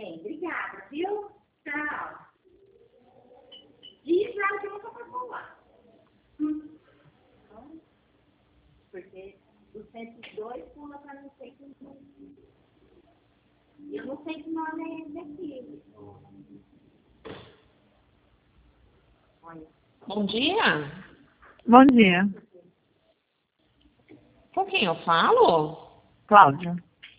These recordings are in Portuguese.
bem. Obrigada, viu? Tchau. Diz lá que nunca vai falar. Porque o 102 pula para não sei que nome. Eu não sei que nome é esse aqui. Olha. Bom dia. Bom dia, Com quem eu falo? Cláudia.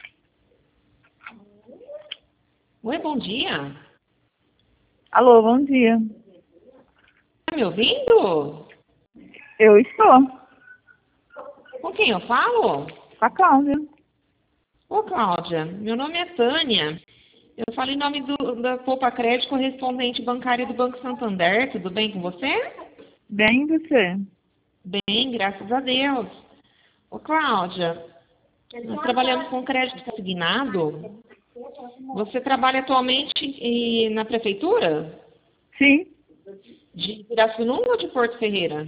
Oi, bom dia. Alô, bom dia. Tá me ouvindo? Eu estou Com quem eu falo? com a Cláudia. Ô, Cláudia, meu nome é Tânia. Eu falo em nome da Poupa Crédito, correspondente bancária do Banco Santander. Tudo bem com você? Bem, e você? Bem, graças a Deus. Ô, Cláudia, nós trabalhamos com crédito consignado. Você trabalha atualmente na prefeitura? Sim. De Pirassununga ou de Porto Ferreira?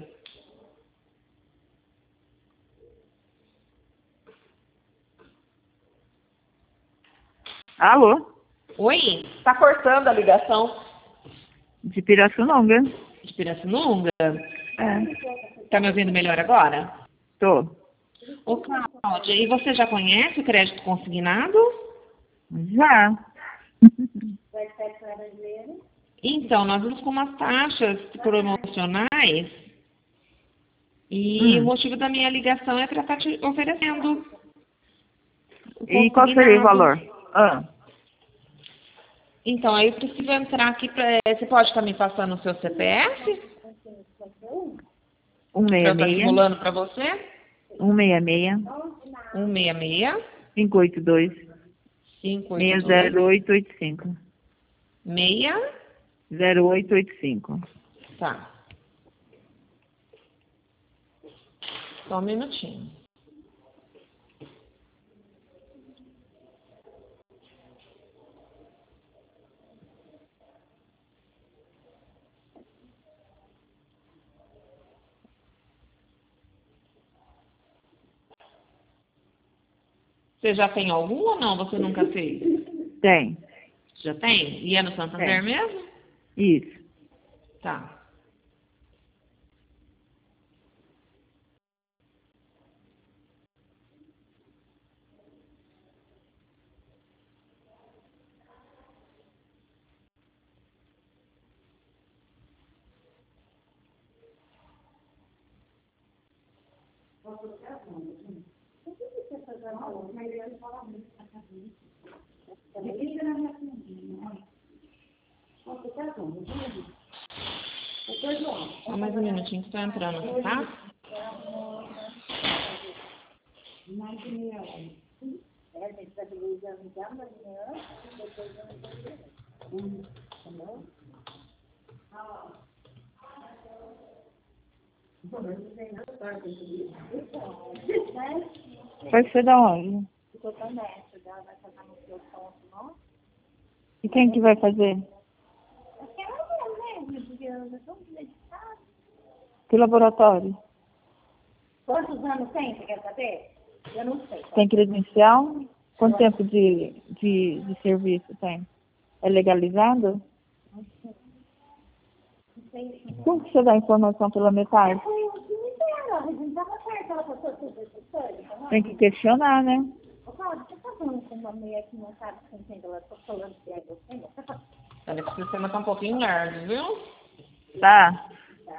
Alô? Oi? Tá cortando a ligação. De Pirassununga. De Pirassununga? É. Tá me ouvindo melhor agora? Tô. Ô, Cláudia, e você já conhece o crédito consignado? Já. Vai ser para brasileiro? Então, nós vamos com umas taxas promocionais e o motivo da minha ligação é para estar te oferecendo o E qual seria o consignado. valor? Então, aí eu preciso entrar aqui para... Você pode estar me passando o seu CPF? Para eu estar 166 simulando para você? 166 166 582 582 60885 6. 0885. Tá. Só um minutinho. Você já tem algum ou não? Você nunca fez? Tem. Já tem? E é no Santander Tem. mesmo? Isso. Tá. Só mais um minutinho que estou entrando aqui, tá? Vai ser da onde? E quem que vai fazer? Que laboratório? Quantos anos tem, você quer saber? Eu não sei. Tem credencial? Quanto tempo de serviço tem? É legalizado? Como que você dá informação pela metade? Tem que questionar, né? Você tá falando com uma mulher que não sabe com quem ela tá falando que é você? Olha que o sistema tá um pouquinho lerdo, viu? Tá.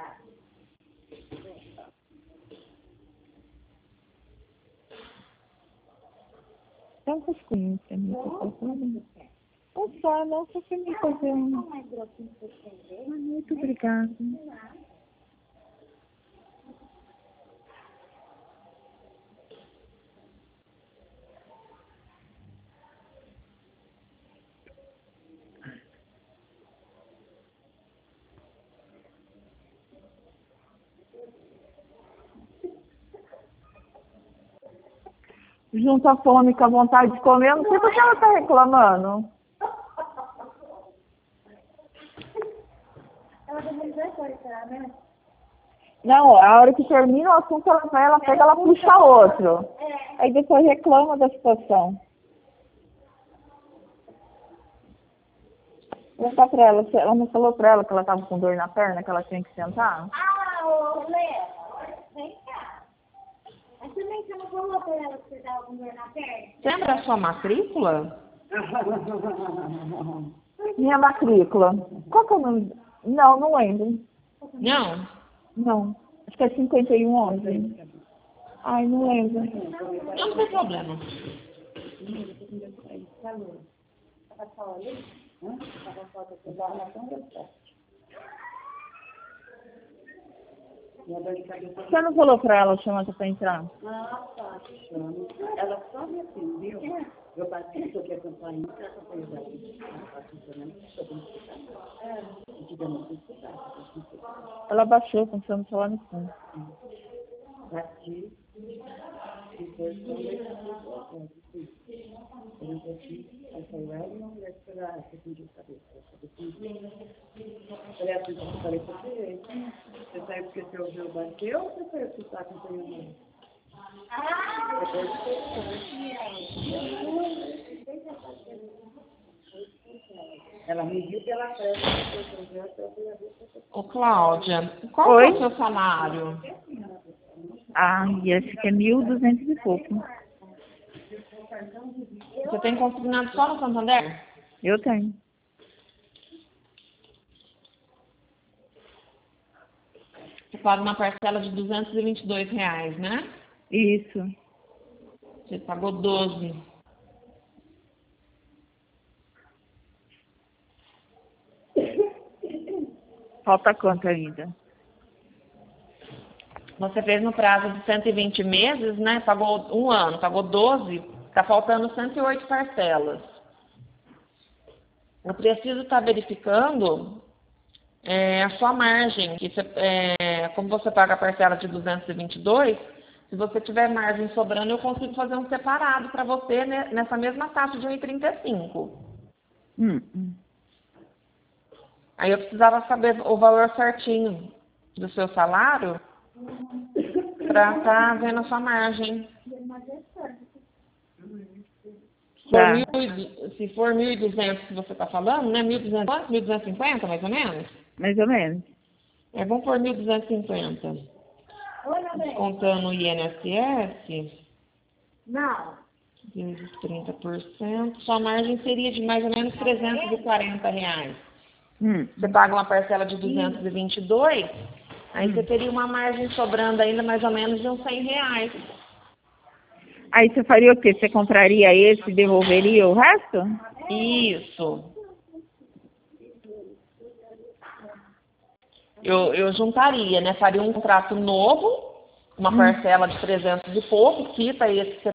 Tantas coisas que me fazendo. Não só, não, só que me fazendo. Muito obrigada. Junta a fome com a vontade de comer, eu não sei por que ela tá reclamando. Ela também vai cortar, né? Não, a hora que termina o assunto, ela pega, ela puxa outro. Aí depois reclama da situação. Vou falar pra ela, ela não falou pra ela que ela tava com dor na perna, que ela tinha que sentar? Ah, ô, Lê, vem cá. Mas também você não falou pra ela que você tava com dor na perna? Você lembra da sua matrícula? Minha matrícula. Qual que é o nome? Não, não lembro. Não. Não. Acho que é 5111. Ai, não lembro. Não tem problema. Você não falou pra ela chamar pra entrar? Ela só me atendeu. Eu participo aqui a campanha, a campanha da Ela baixou, começamos a falar no fundo. Bati, depois eu não consegui, aí saiu ela e uma mulher que foi lá, que fingiu o cabelo. Eu falei pra você, você saiu porque você ouviu bater ou você saiu porque você está acompanhando? Ela me viu pela frente. Ô, Cláudia, qual é o seu salário? Ah, e acho que é 1.200 e pouco. Você tem consignado só no Santander? Eu tenho. Você paga uma parcela de R$222, né? Isso. Você pagou 12. Falta quanto ainda? Você fez no prazo de 120 meses, né? Pagou um ano, pagou 12, está faltando 108 parcelas. Eu preciso estar verificando a sua margem, que como você paga a parcela de 222, se você tiver margem sobrando, eu consigo fazer um separado para você, né, nessa mesma taxa de 1,35. Aí eu precisava saber o valor certinho do seu salário para estar vendo a sua margem. Se for 1.200 que você está falando, né? 1.200, 1.250 mais ou menos? Mais ou menos. Vamos por 1.250. Descontando o INSS. Não. Vezes 30%. Sua margem seria de mais ou menos R$340. Você paga uma parcela de 222, aí você teria uma margem sobrando ainda mais ou menos de uns R$100. Aí você faria o quê? Você compraria esse e devolveria o resto? Isso. Eu juntaria, né? Faria um contrato novo, uma parcela de 300 e pouco, quita esse que você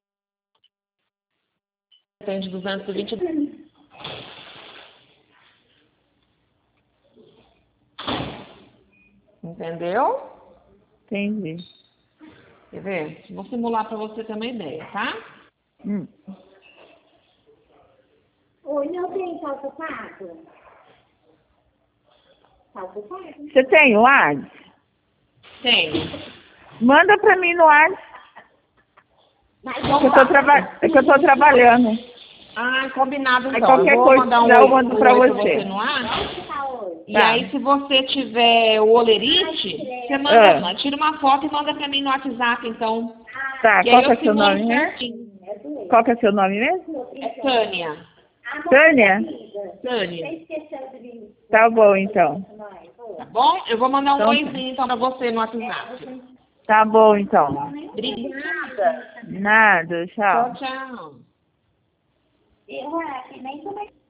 tem de 222. Entendeu? Entendi. Quer ver? Vou simular para você ter uma ideia, tá? Oi, não tem calçado? Calçado? Você tem o WhatsApp? Tenho. Manda pra mim no WhatsApp. É que eu tô trabalhando. Ah, combinado então. Aí qualquer eu vou coisa mandar eu mando pra você. no ar. E Tá. aí, se você tiver o olerite, você manda, tira uma foto e manda pra mim no WhatsApp, então. Tá, E qual aí que é eu seu nome mesmo? certinho. Qual que é seu nome mesmo? É Tânia. Tânia? Tânia. Tá bom, então. Tá bom? Eu vou mandar um Então, oizinho então pra você no WhatsApp. Tá bom, então. Obrigada. Nada, tchau. Tchau, tchau. Eu acho que nem como é que